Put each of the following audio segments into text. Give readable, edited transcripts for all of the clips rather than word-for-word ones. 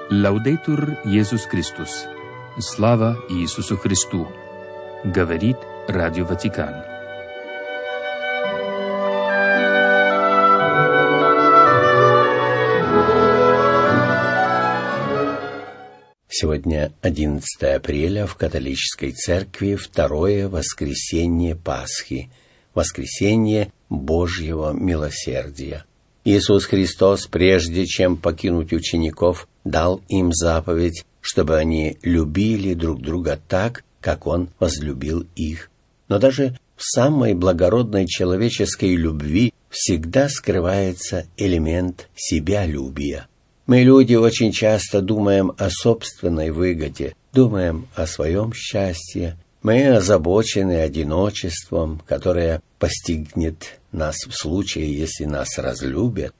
Лаудейтур Иисус Христос. Слава Иисусу Христу. Говорит Радио Ватикан. Сегодня 11 апреля, в католической церкви второе воскресенье Пасхи, воскресенье Божьего милосердия. Иисус Христос, прежде чем покинуть учеников, дал им заповедь, чтобы они любили друг друга так, как Он возлюбил их. Но даже в самой благородной человеческой любви всегда скрывается элемент себялюбия. Мы, люди, очень часто думаем о собственной выгоде, думаем о своем счастье. Мы озабочены одиночеством, которое постигнет нас в случае, если нас разлюбят.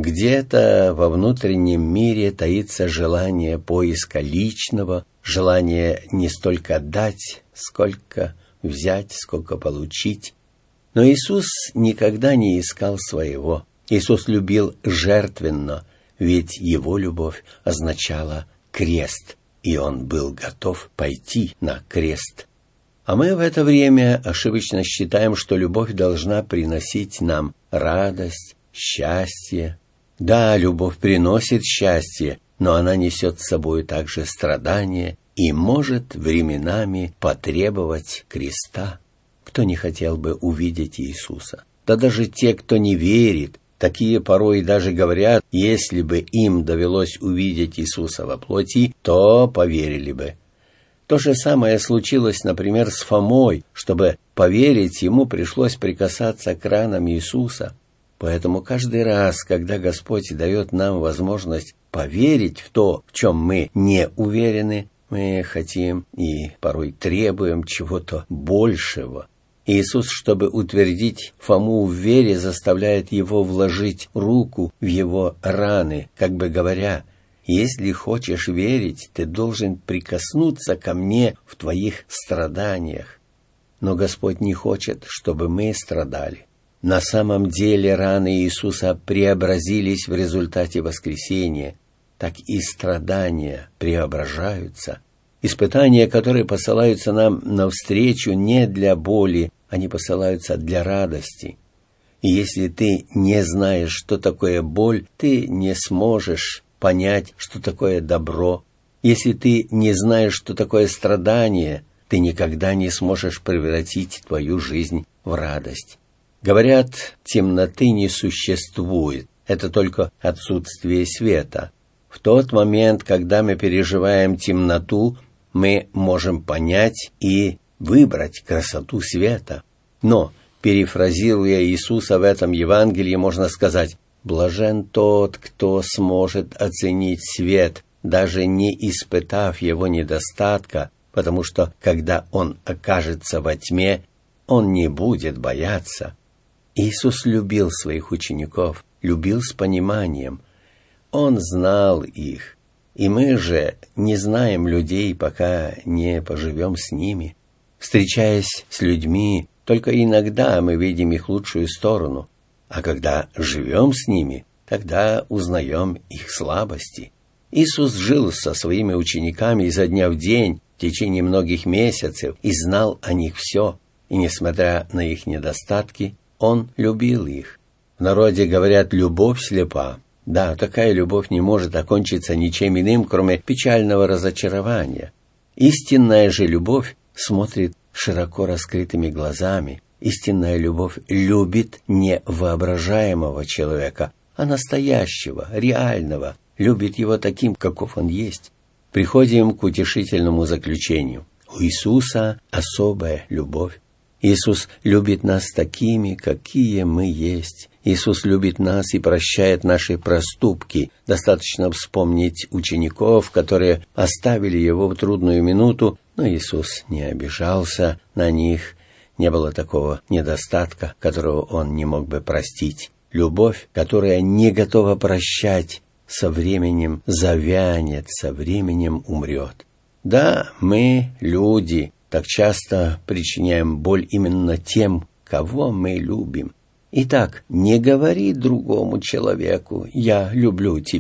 Где-то во внутреннем мире таится желание поиска личного, желание не столько дать, сколько взять, сколько получить. Но Иисус никогда не искал своего. Иисус любил жертвенно, ведь Его любовь означала крест, и Он был готов пойти на крест. А мы в это время ошибочно считаем, что любовь должна приносить нам радость, счастье. Да, любовь приносит счастье, но она несет с собой также страдания и может временами потребовать креста. Кто не хотел бы увидеть Иисуса? Да даже те, кто не верит, такие порой даже говорят, если бы им довелось увидеть Иисуса во плоти, то поверили бы. То же самое случилось, например, с Фомой. Чтобы поверить, ему пришлось прикасаться к ранам Иисуса. Поэтому каждый раз, когда Господь дает нам возможность поверить в то, в чем мы не уверены, мы хотим и порой требуем чего-то большего. Иисус, чтобы утвердить Фому в вере, заставляет его вложить руку в его раны, как бы говоря: «Если хочешь верить, ты должен прикоснуться ко мне в твоих страданиях». Но Господь не хочет, чтобы мы страдали. На самом деле раны Иисуса преобразились в результате воскресения, так и страдания преображаются. Испытания, которые посылаются нам навстречу, не для боли, они посылаются для радости. И если ты не знаешь, что такое боль, ты не сможешь понять, что такое добро. Если ты не знаешь, что такое страдание, ты никогда не сможешь превратить твою жизнь в радость. Говорят, темноты не существует, это только отсутствие света. В тот момент, когда мы переживаем темноту, мы можем понять и выбрать красоту света. Но, перефразируя Иисуса в этом Евангелии, можно сказать: «Блажен тот, кто сможет оценить свет, даже не испытав его недостатка, потому что, когда он окажется во тьме, он не будет бояться». Иисус любил своих учеников, любил с пониманием. Он знал их, и мы же не знаем людей, пока не поживем с ними. Встречаясь с людьми, только иногда мы видим их лучшую сторону, а когда живем с ними, тогда узнаем их слабости. Иисус жил со своими учениками изо дня в день в течение многих месяцев и знал о них все, и, несмотря на их недостатки, Он любил их. В народе говорят: «Любовь слепа». Да, такая любовь не может окончиться ничем иным, кроме печального разочарования. Истинная же любовь смотрит широко раскрытыми глазами. Истинная любовь любит не воображаемого человека, а настоящего, реального, любит его таким, каков он есть. Приходим к утешительному заключению. У Иисуса особая любовь. Иисус любит нас такими, какие мы есть. Иисус любит нас и прощает наши проступки. Достаточно вспомнить учеников, которые оставили Его в трудную минуту, но Иисус не обижался на них. Не было такого недостатка, которого Он не мог бы простить. Любовь, которая не готова прощать, со временем завянет, со временем умрет. Да, мы, люди, так часто причиняем боль именно тем, кого мы любим. Итак, не говори другому человеку: «Я люблю тебя».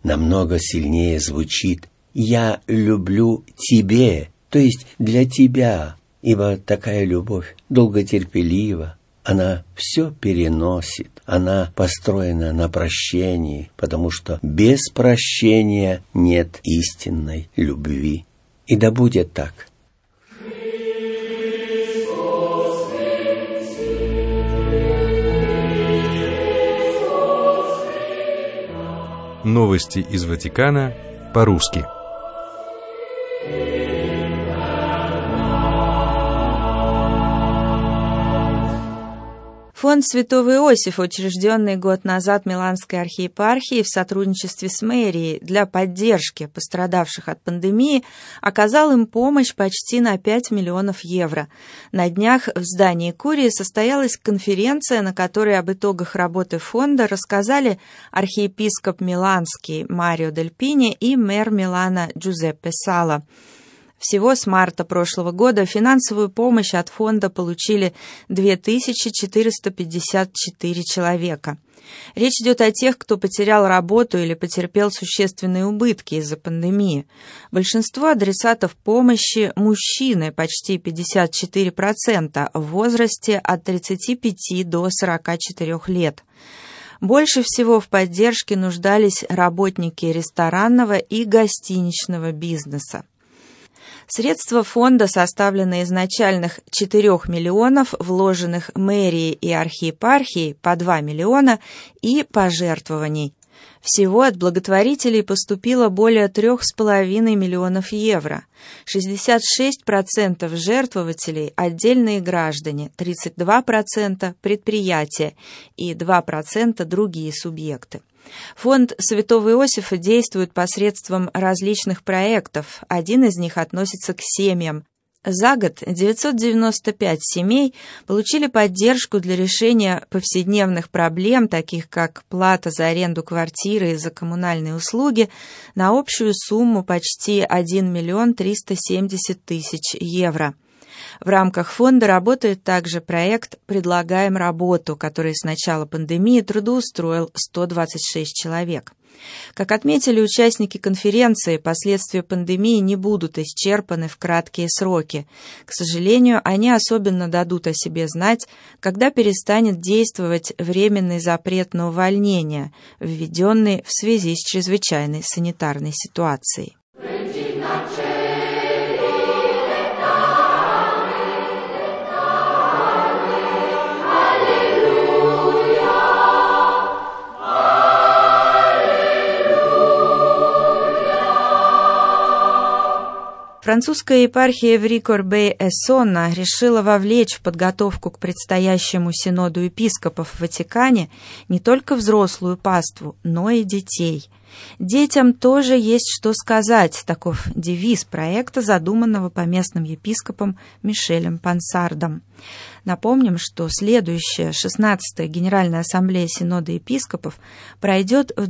намного сильнее звучит «Я люблю тебе», то есть для тебя, ибо такая любовь долготерпелива, она все переносит, она построена на прощении, потому что без прощения нет истинной любви. И да будет так. Новости из Ватикана по-русски. Фонд Святого Иосифа, учрежденный год назад Миланской архиепархией в сотрудничестве с мэрией для поддержки пострадавших от пандемии, оказал им помощь почти на 5 миллионов евро. На днях в здании Курии состоялась конференция, на которой об итогах работы фонда рассказали архиепископ Миланский Марио Дель Пини и мэр Милана Джузеппе Сала. Всего с марта прошлого года финансовую помощь от фонда получили 2454 человека. Речь идет о тех, кто потерял работу или потерпел существенные убытки из-за пандемии. Большинство адресатов помощи – мужчины, почти 54%, в возрасте от 35 до 44 лет. Больше всего в поддержке нуждались работники ресторанного и гостиничного бизнеса. Средства фонда составлены из начальных 4 миллионов, вложенных мэрией и архиепархией по 2 миллиона и пожертвований. Всего от благотворителей поступило более 3,5 миллионов евро. 66% жертвователей – отдельные граждане, 32% – предприятия и 2% – другие субъекты. Фонд Святого Иосифа действует посредством различных проектов. Один из них относится к семьям. За год 995 семей получили поддержку для решения повседневных проблем, таких как плата за аренду квартиры и за коммунальные услуги, на общую сумму почти 1 миллион 370 тысяч евро. В рамках фонда работает также проект «Предлагаем работу», который с начала пандемии трудоустроил 126 человек. Как отметили участники конференции, последствия пандемии не будут исчерпаны в краткие сроки. К сожалению, они особенно дадут о себе знать, когда перестанет действовать временный запрет на увольнение, введенный в связи с чрезвычайной санитарной ситуацией. Французская епархия Эври-Корбей-Эссонна решила вовлечь в подготовку к предстоящему синоду епископов в Ватикане не только взрослую паству, но и детей. Детям тоже есть что сказать, таков девиз проекта, задуманного поместным епископом Мишелем Пансардом. Напомним, что следующая 16-я Генеральная ассамблея Синода епископов пройдет в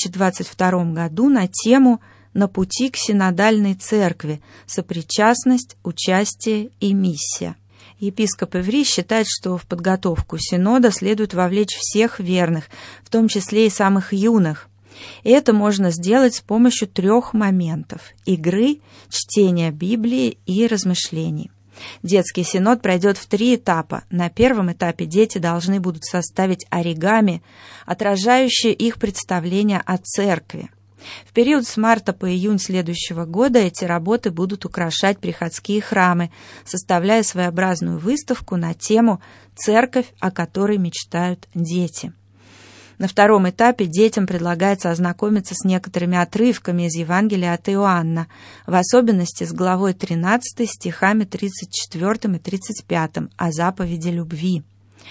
2022 году на тему «На пути к синодальной церкви. Сопричастность, участие и миссия». Епископ Эври считает, что в подготовку синода следует вовлечь всех верных, в том числе и самых юных. И это можно сделать с помощью 3 моментов – игры, чтения Библии и размышлений. Детский синод пройдет в 3 этапа. На первом этапе дети должны будут составить оригами, отражающие их представление о церкви. В период с марта по июнь следующего года эти работы будут украшать приходские храмы, составляя своеобразную выставку на тему «Церковь, о которой мечтают дети». На втором этапе детям предлагается ознакомиться с некоторыми отрывками из Евангелия от Иоанна, в особенности с главой 13 стихами 34 и 35 о заповеди любви.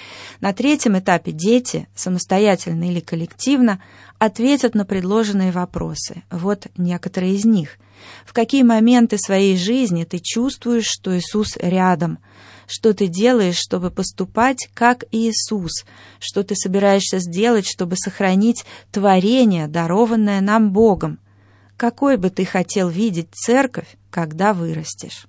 На третьем этапе дети, самостоятельно или коллективно, ответят на предложенные вопросы. Вот некоторые из них. В какие моменты своей жизни ты чувствуешь, что Иисус рядом? Что ты делаешь, чтобы поступать, как Иисус? Что ты собираешься сделать, чтобы сохранить творение, дарованное нам Богом? Какой бы ты хотел видеть церковь, когда вырастешь?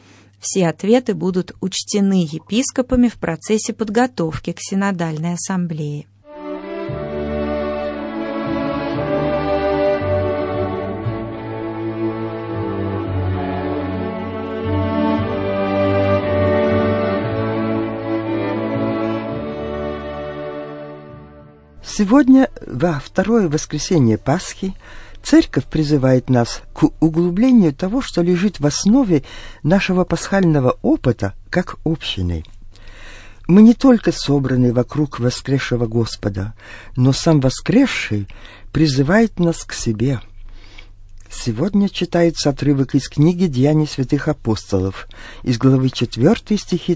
Все ответы будут учтены епископами в процессе подготовки к синодальной ассамблее. Сегодня, во второе воскресенье Пасхи, Церковь призывает нас к углублению того, что лежит в основе нашего пасхального опыта как общины. Мы не только собраны вокруг воскресшего Господа, но сам воскресший призывает нас к себе. Сегодня читается отрывок из книги «Деяний святых апостолов», из главы 4, стихи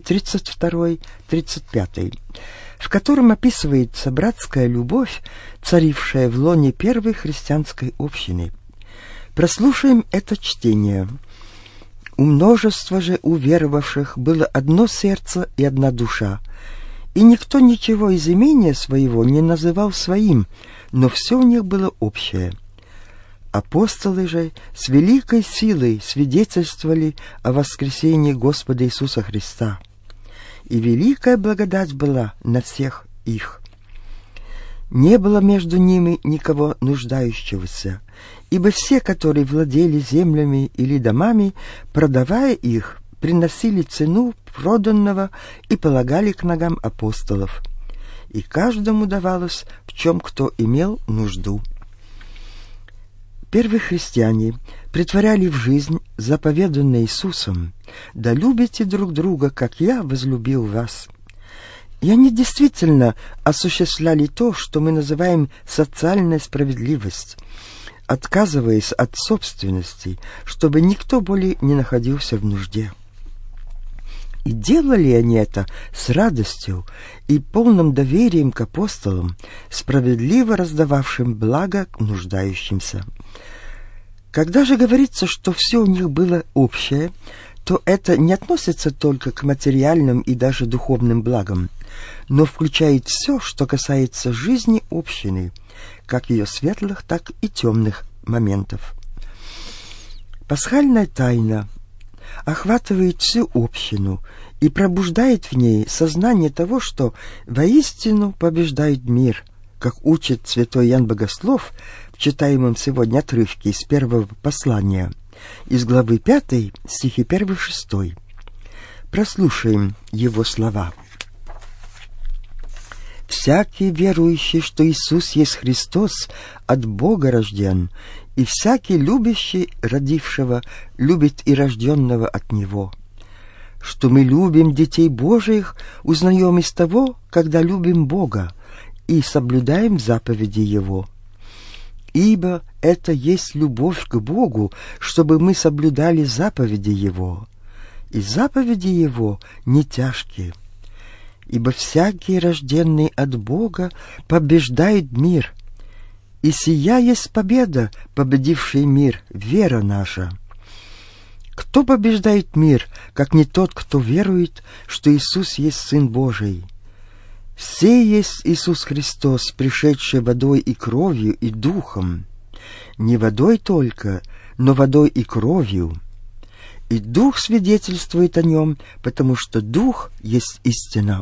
32-35, в котором описывается братская любовь, царившая в лоне первой христианской общины. Прослушаем это чтение. «У множества же уверовавших было одно сердце и одна душа, и никто ничего из имения своего не называл своим, но все у них было общее. Апостолы же с великой силой свидетельствовали о воскресении Господа Иисуса Христа, и великая благодать была на всех их. Не было между ними никого нуждающегося, ибо все, которые владели землями или домами, продавая их, приносили цену проданного и полагали к ногам апостолов, и каждому давалось, в чем кто имел нужду». Первые христиане претворяли в жизнь заповеданное Иисусом: «Да любите друг друга, как я возлюбил вас». И они действительно осуществляли то, что мы называем социальная справедливость, отказываясь от собственности, чтобы никто более не находился в нужде. И делали они это с радостью и полным доверием к апостолам, справедливо раздававшим благо нуждающимся. Когда же говорится, что все у них было общее, то это не относится только к материальным и даже духовным благам, но включает все, что касается жизни общины, как ее светлых, так и темных моментов. Пасхальная тайна охватывает всю общину и пробуждает в ней сознание того, что воистину побеждает мир, как учит святой Иоанн Богослов в читаемом сегодня отрывке из первого послания, из главы 5, стихи 1-6. Прослушаем его слова. «Всякий верующий, что Иисус есть Христос, от Бога рожден, и всякий любящий родившего любит и рожденного от Него. Что мы любим детей Божиих, узнаем из того, когда любим Бога и соблюдаем заповеди Его. Ибо это есть любовь к Богу, чтобы мы соблюдали заповеди Его. И заповеди Его не тяжкие. Ибо всякий, рожденный от Бога, побеждает мир. И сия есть победа, победивший мир, вера наша. Кто побеждает мир, как не тот, кто верует, что Иисус есть Сын Божий? Сей есть Иисус Христос, пришедший водой и кровью и духом. Не водой только, но водой и кровью. И Дух свидетельствует о нем, потому что Дух есть истина.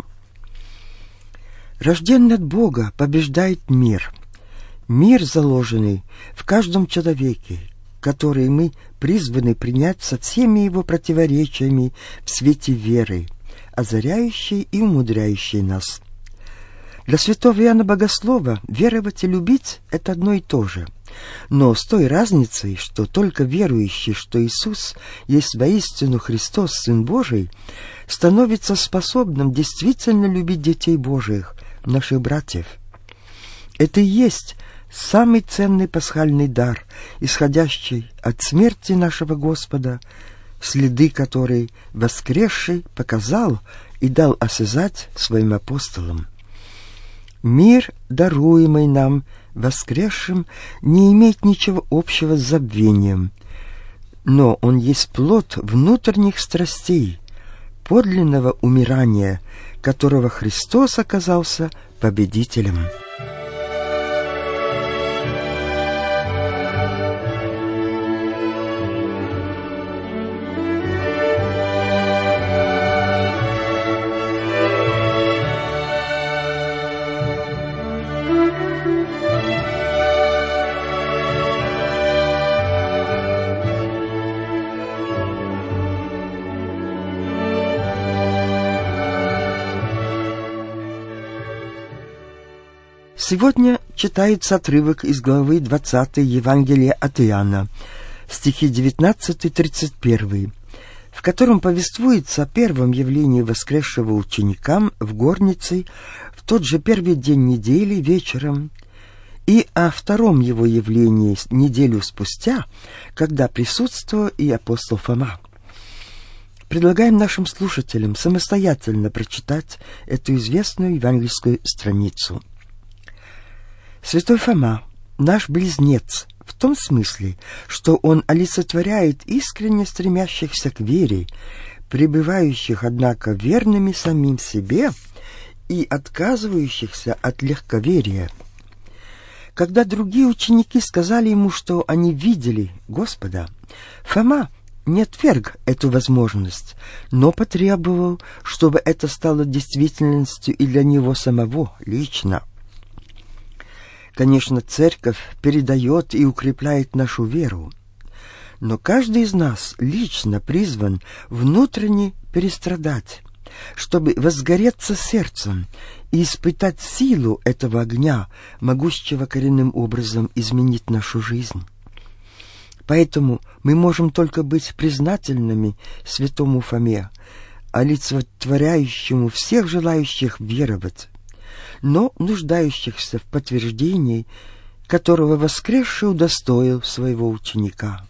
Рожденный от Бога побеждает мир. Мир, заложенный в каждом человеке, который мы призваны принять со всеми его противоречиями в свете веры, озаряющей и умудряющей нас. Для святого Иоанна Богослова веровать и любить — это одно и то же, но с той разницей, что только верующий, что Иисус есть воистину Христос, Сын Божий, становится способным действительно любить детей Божиих, наших братьев. Это и есть самый ценный пасхальный дар, исходящий от смерти нашего Господа, следы которой воскресший показал и дал осязать своим апостолам. Мир, даруемый нам воскресшим, не имеет ничего общего с забвением, но он есть плод внутренних страстей, подлинного умирания, которого Христос оказался победителем. Сегодня читается отрывок из главы 20 Евангелия от Иоанна, стихи 19-31, в котором повествуется о первом явлении воскресшего ученикам в горнице в тот же первый день недели вечером, и о втором его явлении неделю спустя, когда присутствовал и апостол Фома. Предлагаем нашим слушателям самостоятельно прочитать эту известную евангельскую страницу. Святой Фома, наш близнец, в том смысле, что он олицетворяет искренне стремящихся к вере, пребывающих, однако, верными самим себе и отказывающихся от легковерия. Когда другие ученики сказали ему, что они видели Господа, Фома не отверг эту возможность, но потребовал, чтобы это стало действительностью и для него самого лично. Конечно, Церковь передает и укрепляет нашу веру, но каждый из нас лично призван внутренне перестрадать, чтобы возгореться сердцем и испытать силу этого огня, могущего коренным образом изменить нашу жизнь. Поэтому мы можем только быть признательными святому Фоме, олицетворяющему всех желающих веровать, но нуждающихся в подтверждении, которого воскресший удостоил своего ученика.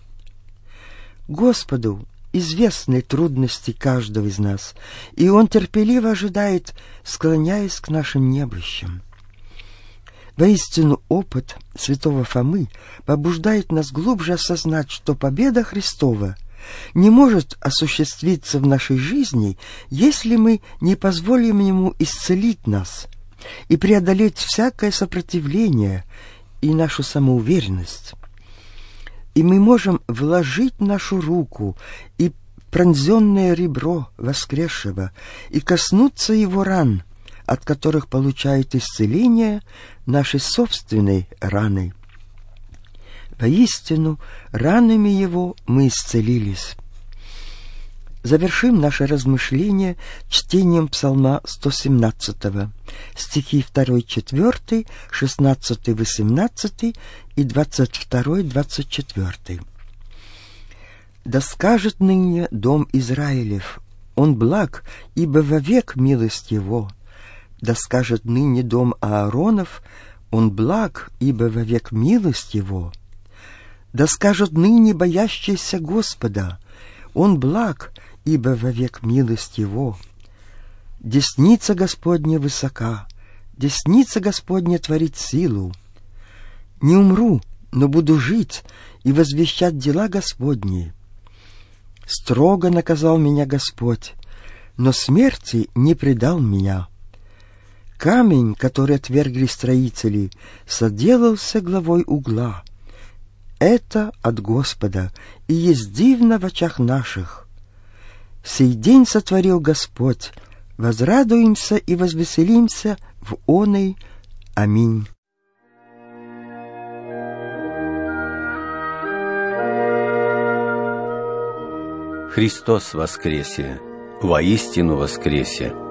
Господу известны трудности каждого из нас, и Он терпеливо ожидает, склоняясь к нашим немощам. Воистину, опыт святого Фомы побуждает нас глубже осознать, что победа Христова не может осуществиться в нашей жизни, если мы не позволим Ему исцелить нас и преодолеть всякое сопротивление и нашу самоуверенность. И мы можем вложить нашу руку и пронзенное ребро воскресшего и коснуться его ран, от которых получает исцеление нашей собственной раны. Воистину, ранами его мы исцелились. Завершим наше размышление чтением Псалма 117, стихи 2-4, 16-18 и 22-24. «Да скажет ныне дом Израилев, он благ, ибо вовек милость его. Да скажет ныне дом Ааронов, он благ, ибо вовек милость его. Да скажут ныне боящиеся Господа, он благ, ибо вовек милость его. Десница Господня высока, десница Господня творит силу. Не умру, но буду жить и возвещать дела Господни. Строго наказал меня Господь, но смерти не предал меня. Камень, который отвергли строители, соделался главой угла. Это от Господа, и есть дивно в очах наших. Сей день сотворил Господь, возрадуемся и возвеселимся в оной. Аминь. Христос воскресе! Воистину воскресе!